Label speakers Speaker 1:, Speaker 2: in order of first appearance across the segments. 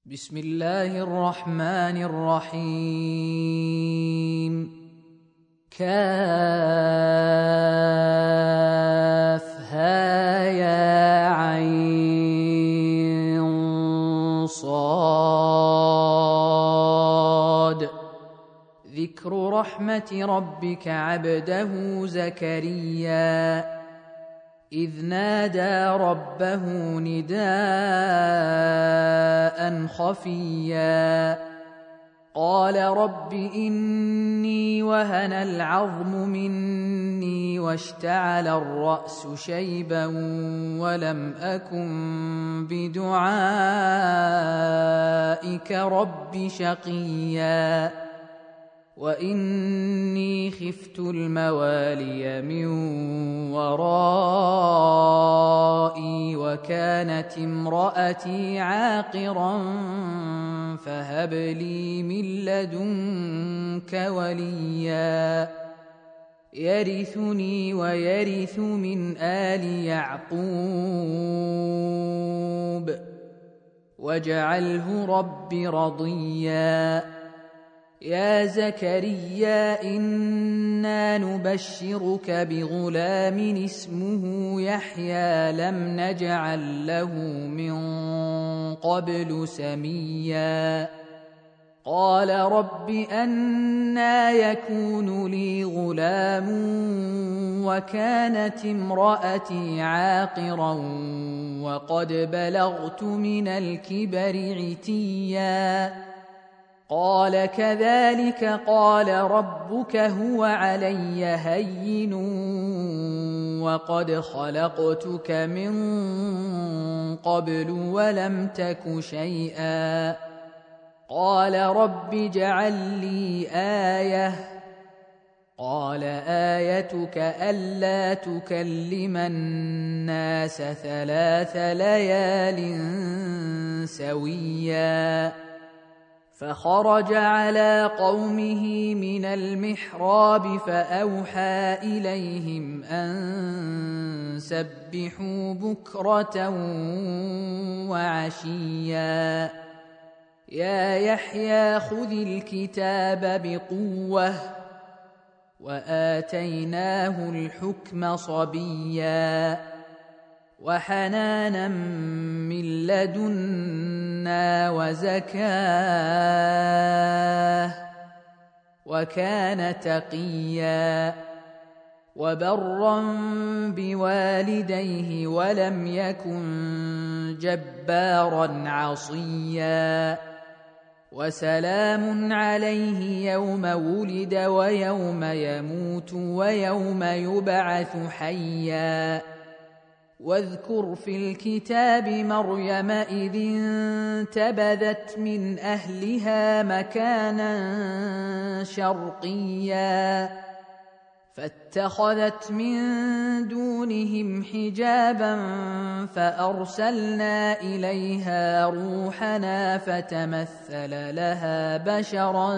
Speaker 1: بسم الله الرحمن الرحيم. كافها يا عين صاد. ذكر رحمة ربك عبده زكريا إذ نادى ربه نداء خفيا قال رب إني وهن العظم مني واشتعل الرأس شيبا ولم أكن بدعائك رب شقيا وإني خفت الموالي من ورائي وكانت امرأتي عاقرا فهب لي من لدنك وليا يرثني ويرث من آل يعقوب واجعله رب رضيا. يا زكريا إنا نبشرك بغلام اسمه يحيى لم نجعل له من قبل سميا قال رب أنى يكون لي غلام وكانت امرأتي عاقرا وقد بلغت من الكبر عتيا قال كذلك قال ربك هو علي هين وقد خلقتك من قبل ولم تك شيئا قال رب اجعل لي آية قال آيتك ألا تكلم الناس 3 ليال سويا فخرج على قومه من المحراب فأوحى إليهم أن سبحوا بكرة وعشيا يا يحيى خذ الكتاب بقوة وآتيناه الحكم صبيا وحنانا من لدنا وزكاه وكان تقيا وبرا بوالديه ولم يكن جبارا عصيا وسلام عليه يوم ولد ويوم يموت ويوم يبعث حيا واذكر في الكتاب مريم إذ انتبذت من أهلها مكانا شرقيا فاتخذت من دونهم حجابا فأرسلنا إليها روحنا فتمثل لها بشرا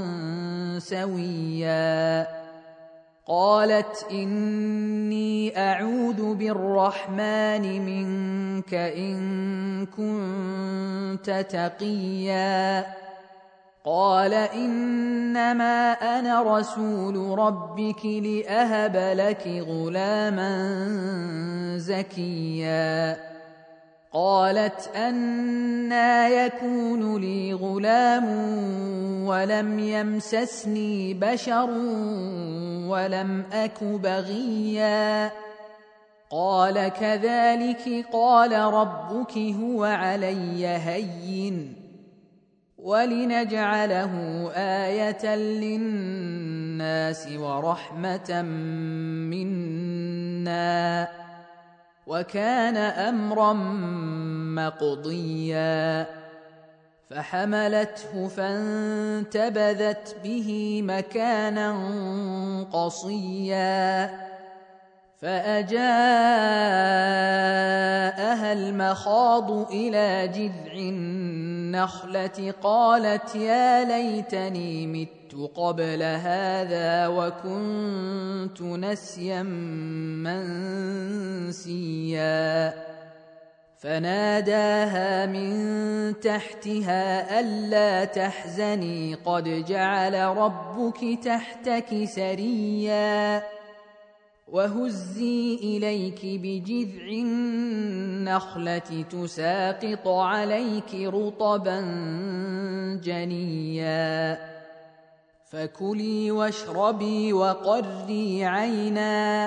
Speaker 1: سويا قالت إني أعوذ بالرحمن منك إن كنت تقيا قال إنما أنا رسول ربك لأهب لك غلاما زكيا قالت أنى يكون لي غلام ولم يمسسني بشر ولم أك بغيا قال كذلك قال ربك هو علي هين ولنجعله آية للناس ورحمة منا وكان أمرا مقضيا فحملته فانتبذت به مكانا قصيا فأجاءها المخاض إلى جذع النخلة قالت يا ليتني مت قبل هذا وكنت نسيا منسيا فناداها من تحتها ألا تحزني قد جعل ربك تحتك سريا وهزي إليك بجذع النخلة تساقط عليك رطبا جنيا فكلي واشربي وقري عينا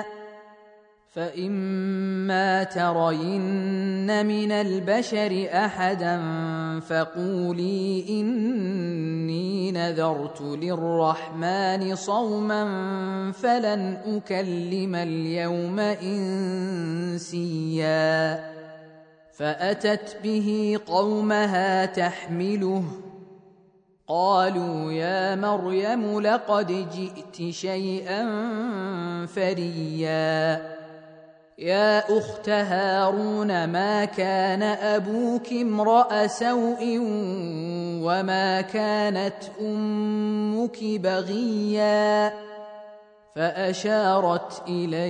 Speaker 1: فإما ترين من البشر أحدا فقولي إني نذرت للرحمن صوما فلن أكلم اليوم إنسيا فأتت به قومها تحمله قالوا يا مريم لقد جئت شيئا فريا يا أخت هارون ما كان أبوك امرأ سوء وما كانت أمك بغيا فأشارت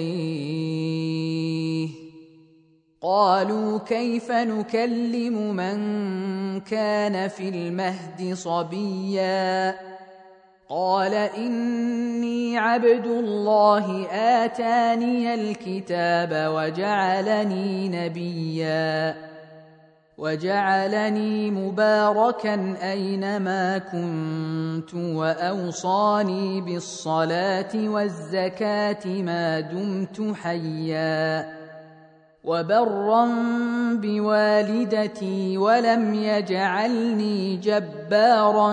Speaker 1: إليه قالوا كيف نكلم من كان في المهد صبيا قال إني عبد الله آتاني الكتاب وجعلني نبيا وجعلني مباركا أينما كنت وأوصاني بالصلاة والزكاة ما دمت حيا وبرا بوالدتي ولم يجعلني جبارا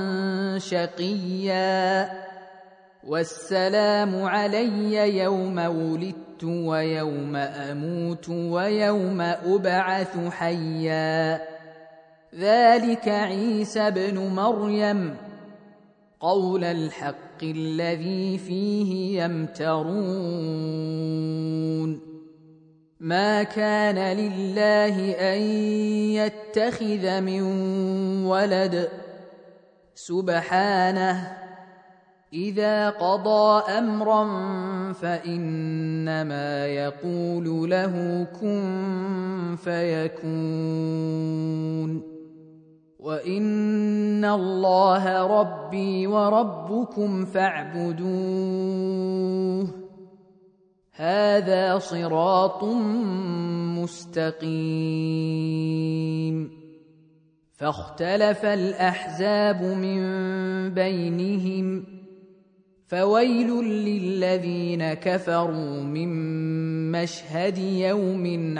Speaker 1: شقيا والسلام علي يوم ولدت ويوم أموت ويوم أبعث حيا ذلك عيسى ابن مريم قول الحق الذي فيه يمترون ما كان لله أن يتخذ من ولد سبحانه إذا قضى أمرا فإنما يقول له كن فيكون وإن الله ربي وربكم فاعبدوه هذا صراط مستقيم فاختلف الأحزاب من بينهم فويل للذين كفروا من مشهد يوم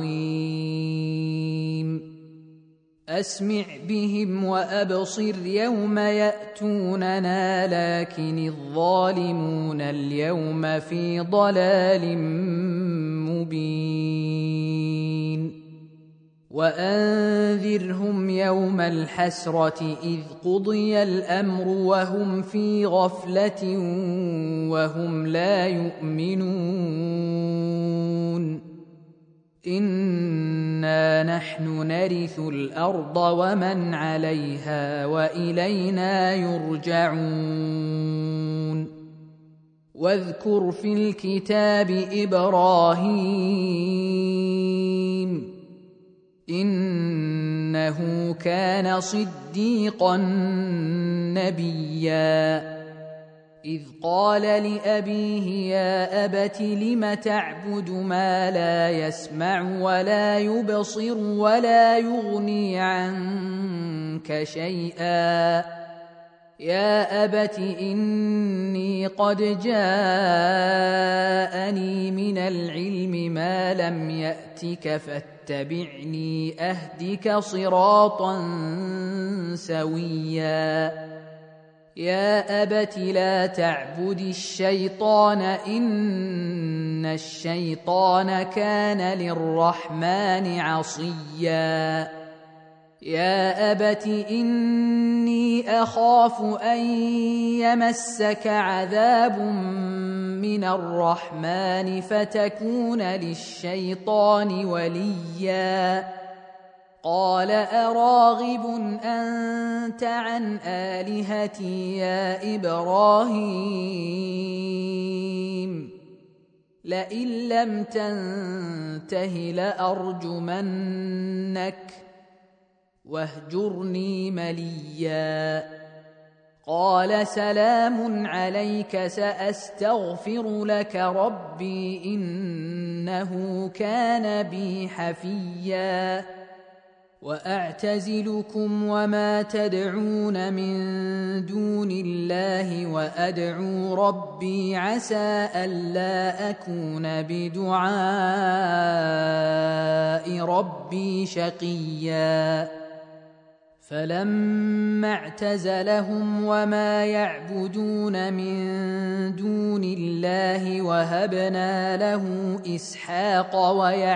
Speaker 1: عظيم أسمع بهم وأبصر يوم يأتوننا لكن الظالمون اليوم في ضلال مبين وأنذرهم يوم الحسرة إذ قضي الأمر وهم في غفلة وهم لا يؤمنون إنا نحن نرث الأرض ومن عليها وإلينا يرجعون واذكر في الكتاب إبراهيم إنه كان صديقا نبيا إذ قال لأبيه يا أبت لم تعبد ما لا يسمع ولا يبصر ولا يغني عنك شيئا يا أبت إني قد جاءني من العلم ما لم يأتك فاتبعني أهدك صراطا سويا يا أبت لا تعبد الشيطان إن الشيطان كان للرحمن عصيا يا أبت إني أخاف أن يمسك عذاب من الرحمن فتكون للشيطان وليا قال أراغب أنت عن آلهتي يا إبراهيم لئن لم تنته لأرجمنك واهجرني مليا. قال سلام عليك سأستغفر لك ربي إنه كان بي حفيا. وأعتزلكم وما تدعون من دون الله وأدعو ربي عسى ألا أكون بدعاء ربي شقيا. فلما اعتزلهم وما يعبدون من دون الله وهبنا له إسحاق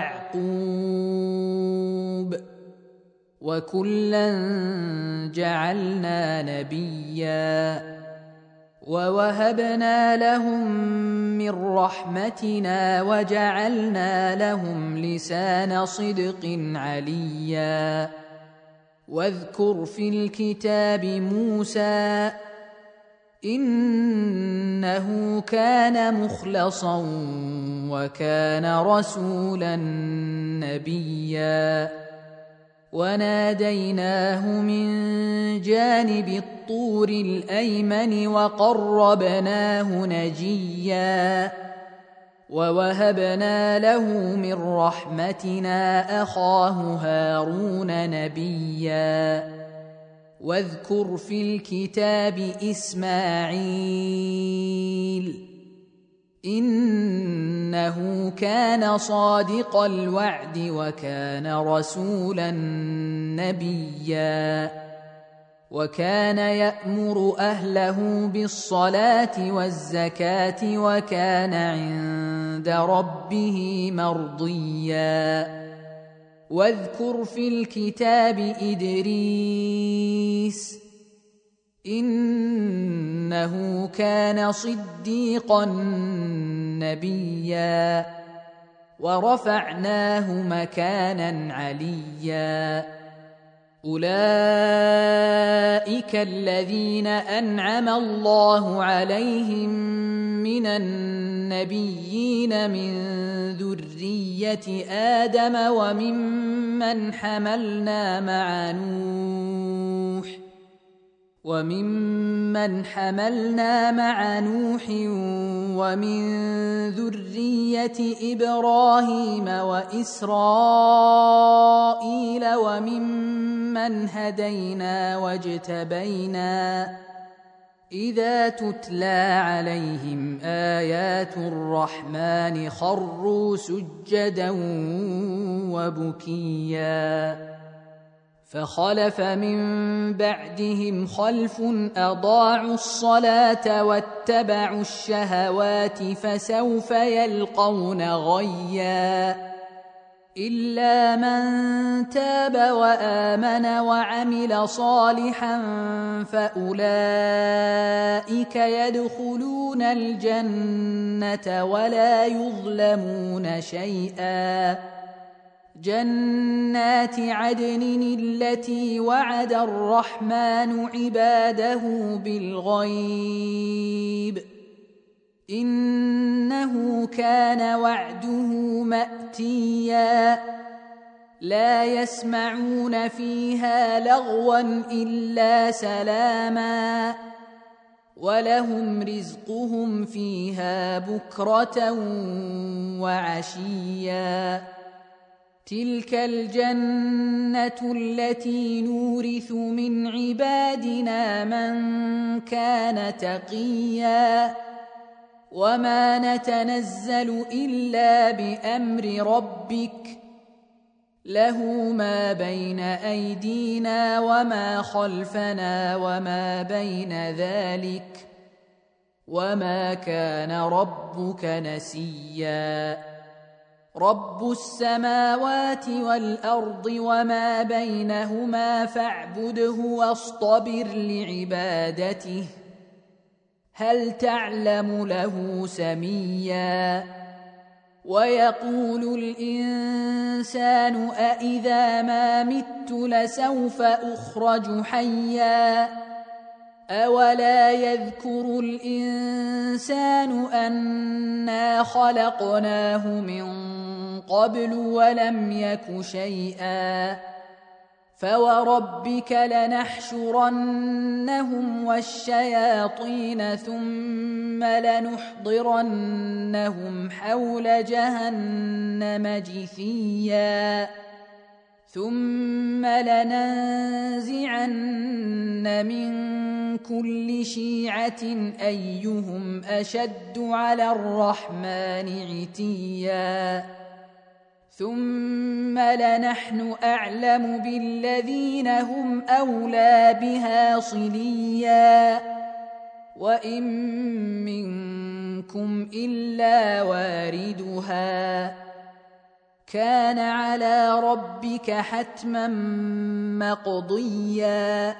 Speaker 1: ويعقوب وكلا جعلنا نبيا. ووهبنا لهم من رحمتنا وجعلنا لهم لسان صدق عليا. واذكر في الكتاب موسى إنه كان مخلصا وكان رسولا نبيا. وناديناه من جانب الطور الأيمن وقربناه نجيا. ووهبنا له من رحمتنا أخاه هارون نبيا. واذكر في الكتاب إسماعيل إنه كان صادق الوعد وكان رسولا نبيا. وكان يأمر أهله بالصلاة والزكاة وكان عند ربه مرضيا. واذكر في الكتاب إدريس إنه كان صديقا نبيا. ورفعناه مكانا عليا. أولئك الذين أنعم الله عليهم من النبيين من ذرية آدم وممن حملنا مع نوح ومن ذرية إبراهيم وإسرائيل وممن هدينا واجتبينا إذا تتلى عليهم آيات الرحمن خروا سجدا وبكيا. فخلف من بعدهم خلف أضاعوا الصلاة واتبعوا الشهوات فسوف يلقون غيا. إلا من تاب وآمن وعمل صالحا فأولئك يدخلون الجنة ولا يظلمون شيئا. جنات عدن التي وعد الرحمن عباده بالغيب إنه كان وعده مأتيا. لا يسمعون فيها لغوا إلا سلاما ولهم رزقهم فيها بكرة وعشيا. تلك الجنة التي نورث من عبادنا من كان تقيا. وما نتنزل إلا بأمر ربك له ما بين أيدينا وما خلفنا وما بين ذلك وما كان ربك نسيا. رب السماوات والأرض وما بينهما فاعبده واصطبر لعبادته هل تعلم له سميا. ويقول الإنسان أإذا ما مت لسوف أخرج حيا أولا يذكر الإنسان أنا خلقناه من قبل ولم يك شيئا فوربك لنحشرنهم والشياطين ثم لنحضرنهم حول جهنم جثيا ثم لننزعن من كل شيعة أيهم أشد على الرحمن عتيا ثم لنحن أعلم بالذين هم أولى بها صليا وإن منكم إلا واردها كان على ربك حتما مقضيا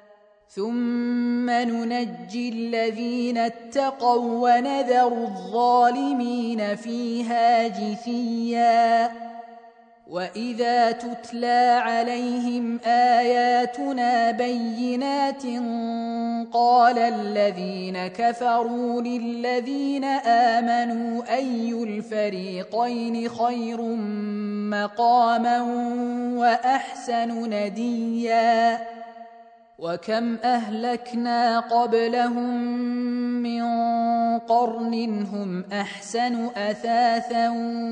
Speaker 1: ثم ننجي الذين اتقوا ونذر الظالمين فيها جثيا وإذا تتلى عليهم آياتنا بينات قال الذين كفروا للذين آمنوا أي الفريقين خير مقاما وأحسن نديا وكم أهلكنا قبلهم من قرن هم أحسن أثاثا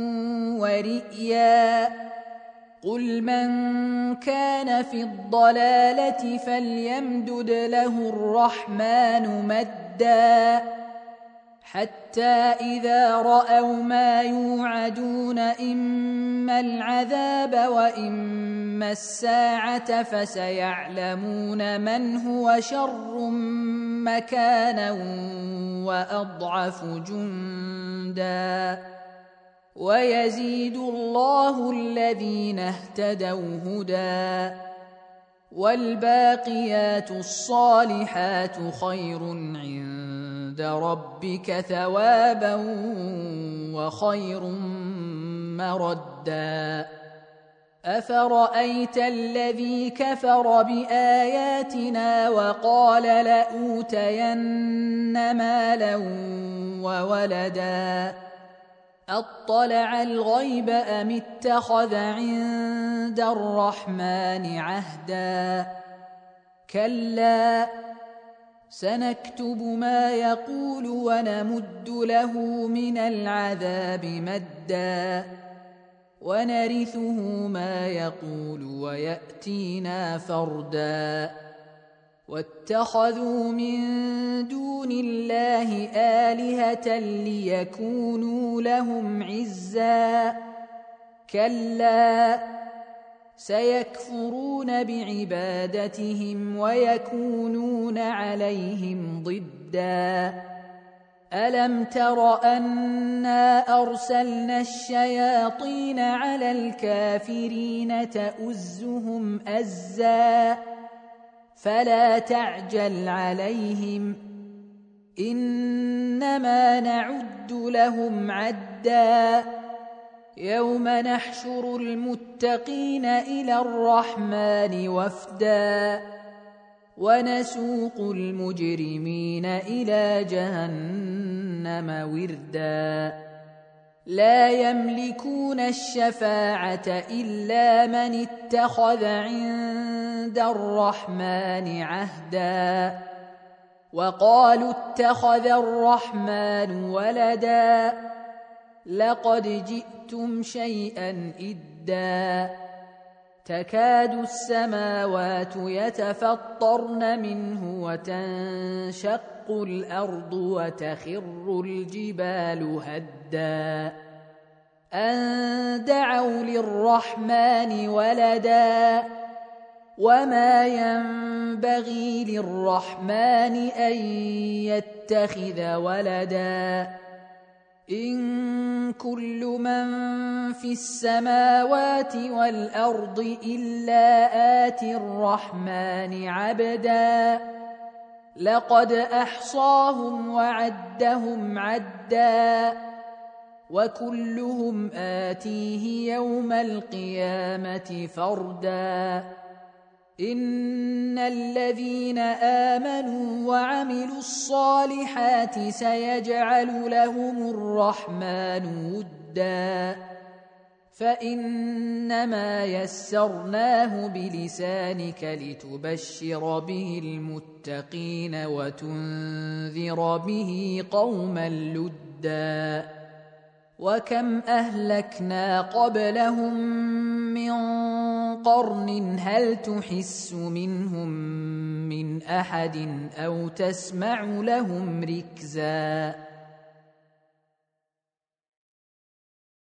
Speaker 1: ورئيا قل من كان في الضلالة فليمدد له الرحمن مدا حتى إذا رأوا ما يوعدون إما العذاب وإما الساعة فسيعلمون من هو شر مكانا وأضعف جندا ويزيد الله الذين اهتدوا هدى والباقيات الصالحات خير عند ربك ثوابا وخير مردا أفرأيت الذي كفر بآياتنا وقال لأوتين مالا وولدا أطلع الغيب أم اتخذ عند الرحمن عهدا كلا سنكتب ما يقول ونمد له من العذاب مدا ونرثه ما يقول ويأتينا فردا واتخذوا من دون الله آلهة ليكونوا لهم عزا كلا سيكفرون بعبادتهم ويكونون عليهم ضدا ألم تر أنا أرسلنا الشياطين على الكافرين تؤزهم أزا فلا تعجل عليهم إنما نعد لهم عدا يوم نحشر المتقين إلى الرحمن وفدا ونسوق المجرمين إلى جهنم وردا لا يملكون الشفاعة إلا من اتخذ عند الرحمن عهدا وقالوا اتخذ الرحمن ولدا لقد جئتم شيئا إدا تكاد السماوات يتفطرن منه وتنشق الأرض وتخر الجبال هدا أن دعوا للرحمن ولدا وما ينبغي للرحمن أن يتخذ ولدا إن كل من في السماوات والأرض إلا آتي الرحمن عبدا لقد أحصاهم وعدهم عدا وكلهم آتيه يوم القيامة فردا إن الذين آمنوا وعملوا الصالحات سيجعل لهم الرحمن ودا فإنما يسرناه بلسانك لتبشر به المتقين وتنذر به قوما لدا وكم أهلكنا قبلهم من قرن هل تحس منهم من أحد أو تسمع لهم ركزا